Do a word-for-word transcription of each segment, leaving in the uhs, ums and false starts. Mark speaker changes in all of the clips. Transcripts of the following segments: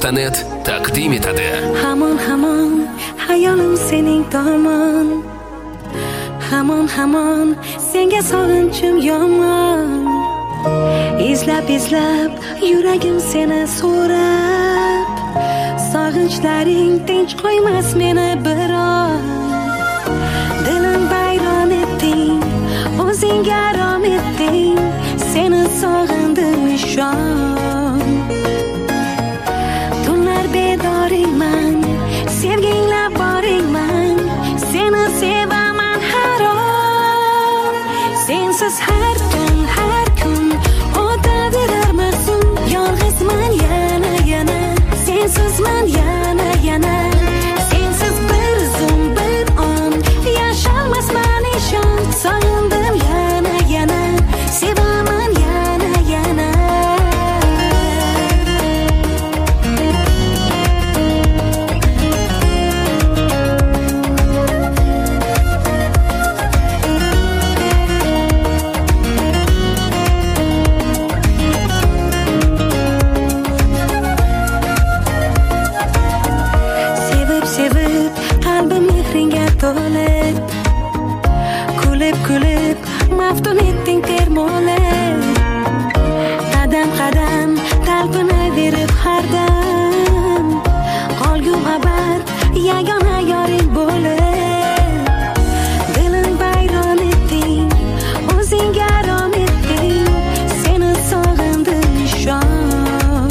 Speaker 1: nuqta net taqdim etadi.
Speaker 2: Hamon hamon hayolim sening tomon, hamon hamon senga sog'inchim yomon. Izlab izlab yuragim seni so'rab, sog'inchlaring tinch qo'ymas meni biroq. Dilim vayron etding, o'zingga rom etding, seni sog'indim ishon. Tunlar bedoringman, sevgingla boringman, seni sevaman har on. Sensiz har kun har kun o'taverar mahzun, yolg'izman yana yana, sensizman yana yana. Sensiz bir zum bir on yasholmasman ishon, sog'indim yana yana, sevaman yana yana. Sevib qalbim mehringga to'lib, kulib kulib maftun etding termolib. Qadam qadam talpinaverib har dam, qolgu abad yagona yoring bo'lib. Dilim vayron etding, o'zingga rom etding, seni sog'indim ishon.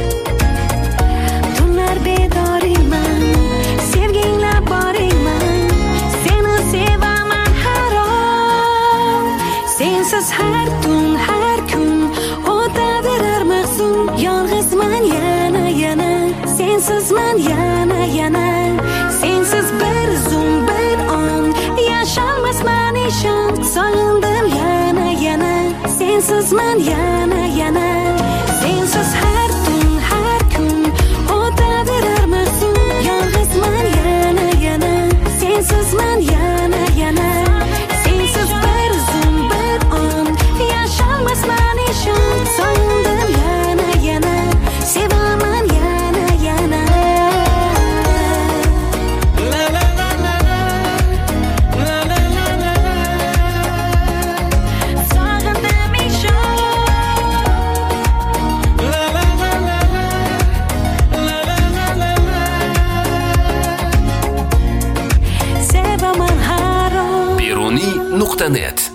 Speaker 2: Tunlar bedoringman, sevgingla boringman, seni sevaman har on. Sensiz har tun har kun o'taverar mahzun, yolg'izman yana yana, sensizman yana yana. Sensiz bir zum bir on yasholmasman ishon, sog'indim yana yana, sensizman yana yana. Sensiz har tun har kun o'taverar mahzun, yolg'izman yana yana, sensizman yana yana. Sensiz bir zum bir on yasholmasman ishon, sog'indim yana yana, sevaman yana yana.
Speaker 3: La la la la la la la la la.
Speaker 2: Sog'indim ishon.
Speaker 3: La la la la la la la la la.
Speaker 2: Sevaman har on.
Speaker 1: beruniy nuqta net